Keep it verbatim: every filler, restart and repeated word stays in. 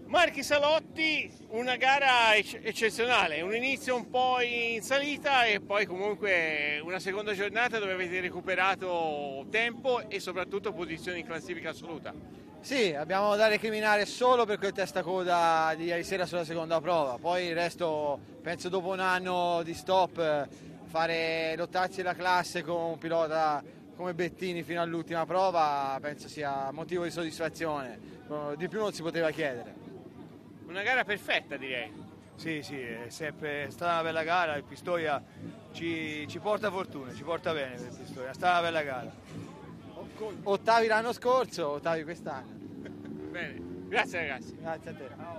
Marchi Salotti, una gara ec- eccezionale, un inizio un po' in salita e poi comunque una seconda giornata dove avete recuperato tempo e soprattutto posizioni in classifica assoluta. Sì, abbiamo da recriminare solo per quel testacoda di ieri sera sulla seconda prova, poi il resto penso dopo un anno di stop fare lottarsi la classe con un pilota come Bettini fino all'ultima prova penso sia motivo di soddisfazione, di più non si poteva chiedere. Una gara perfetta, direi. Sì, sì, è sempre stata una bella gara, il Pistoia ci, ci porta fortuna, ci porta bene per il Pistoia, è stata una bella gara. Ottavi l'anno scorso, ottavi quest'anno. Bene, grazie ragazzi. Grazie a te.